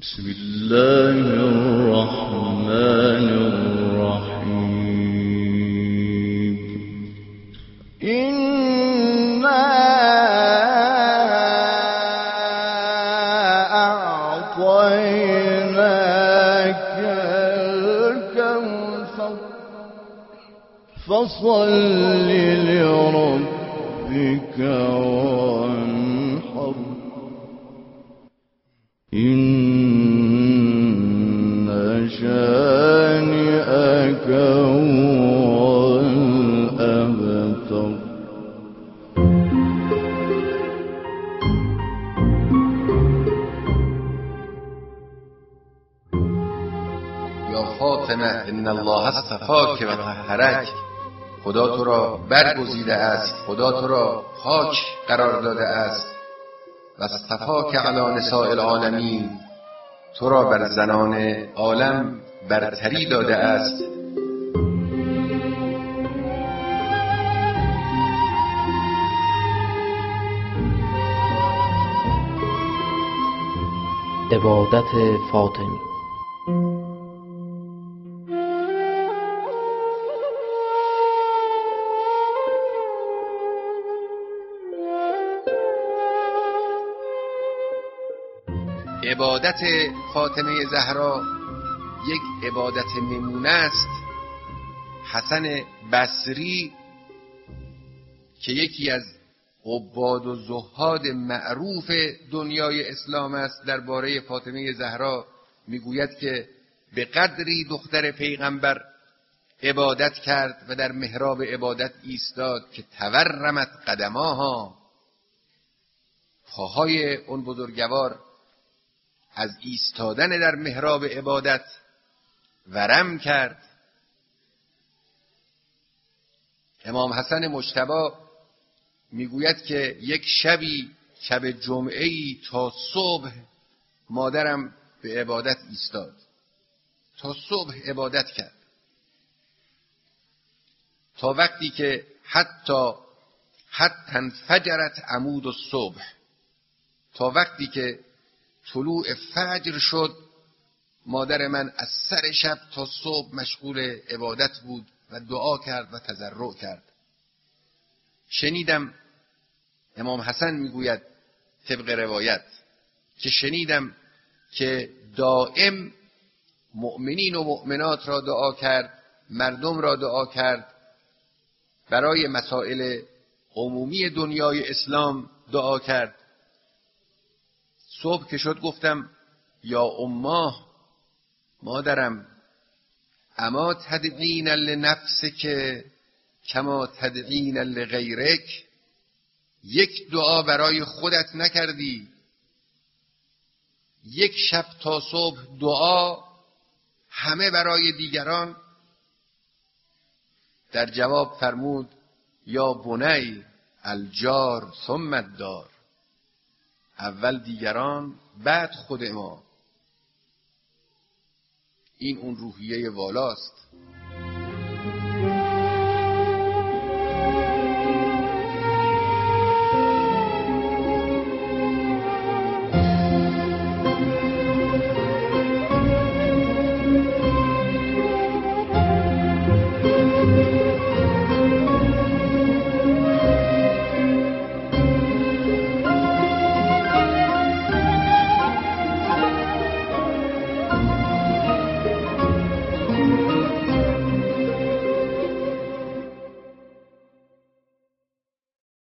بسم الله الرحمن الرحیم. إنا أعطيناك الكوثر فصل لربك وانحر إن شانئك هو الأبتر. یا فاطمه ان الله اصطفاک و طهرک، خدا تو را برگزیده است، خدا تو را پاک قرار داده است. و اصطفاک علی نساء العالمین، تو را بر زنان عالم برتری داده است. عبادت فاطمی. عبادت فاطمه زهرا یک عبادت نمونه است. حسن بصری که یکی از عباد و زهاد معروف دنیای اسلام است، درباره فاطمه زهرا میگوید که به قدری دختر پیغمبر عبادت کرد و در محراب عبادت ایستاد که تورمت قدماها، پاهای اون بزرگوار از ایستادن در محراب عبادت ورم کرد. امام حسن مجتبی میگوید که یک شبی، شب جمعه‌ای، تا صبح مادرم به عبادت ایستاد، تا صبح عبادت کرد، تا وقتی که حتی انفجرت عمود الصبح، تا وقتی که طلوع فجر شد. مادر من از سر شب تا صبح مشغول عبادت بود و دعا کرد و تضرع کرد. شنیدم، امام حسن میگوید طبق روایت، که شنیدم که دائم مؤمنین و مؤمنات را دعا کرد، مردم را دعا کرد، برای مسائل عمومی دنیای اسلام دعا کرد. صبح که شد گفتم یا اماه، مادرم، اما تدعین لنفسک کما تدعین لغیرک، یک دعا برای خودت نکردی؟ یک شب تا صبح دعا، همه برای دیگران. در جواب فرمود یا بنی الجار ثم الدار، اول دیگران بعد خود ما. این اون روحیه والاست.